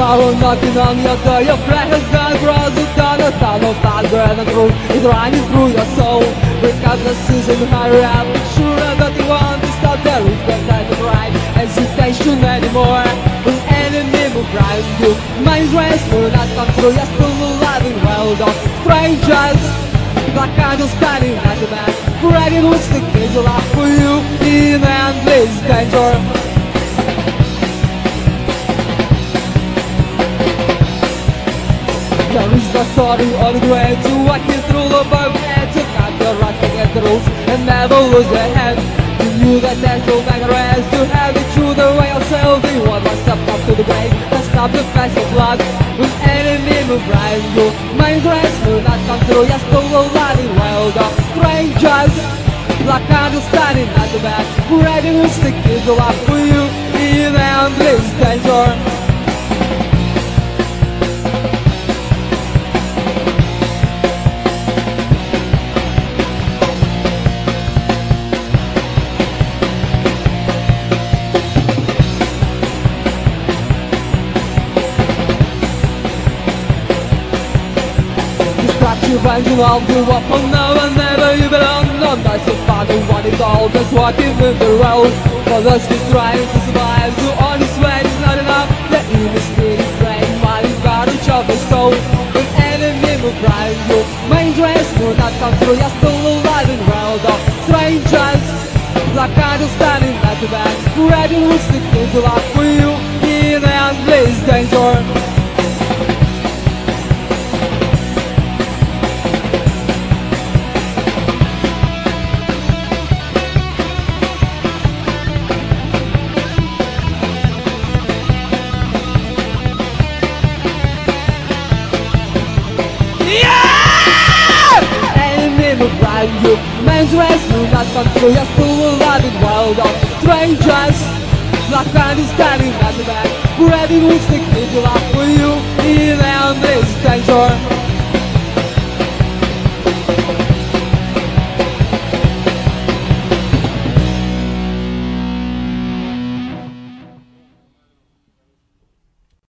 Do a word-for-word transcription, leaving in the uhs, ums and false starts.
power knocking on your door. Your breath has gone across the dawn. A tunnel fire and the road is running through your soul. Wake up the season, hurry up. Sure that you want to stop. There is no time to cry, hesitation anymore. An enemy will grind you. Mind's rest will not come through. You're still alive and well done. Strangers, black candles standing at the back. Dragging who's the kids will laugh for you in endless danger. There is the story of the great to walk you through the above and to cut the right to get the rules and never lose their head. You knew that there's no better rest to have it through the way of selling. One must step up to the grave and stop the fast of blood. With enemy move right you, my dress will not come through. You're still alive and well done. Strangers, black candles standing at the back, ready to stick it up for you in endless danger. You find you all do up on now and never you belong. No, that's the father, one is all, that's what you move the road. For those who's trying to survive, so on his way is not enough. The evil spirit is playing while you got each of the soul. An enemy will drive you, main dress will not come through. You're still alive and well done. Strangers, black candles standing at the back, ready to stick into life for you in endless danger. You, man's rest will not come through. You're still alive and well done. Strangers, black candles standing at the back, ready to stick it up for you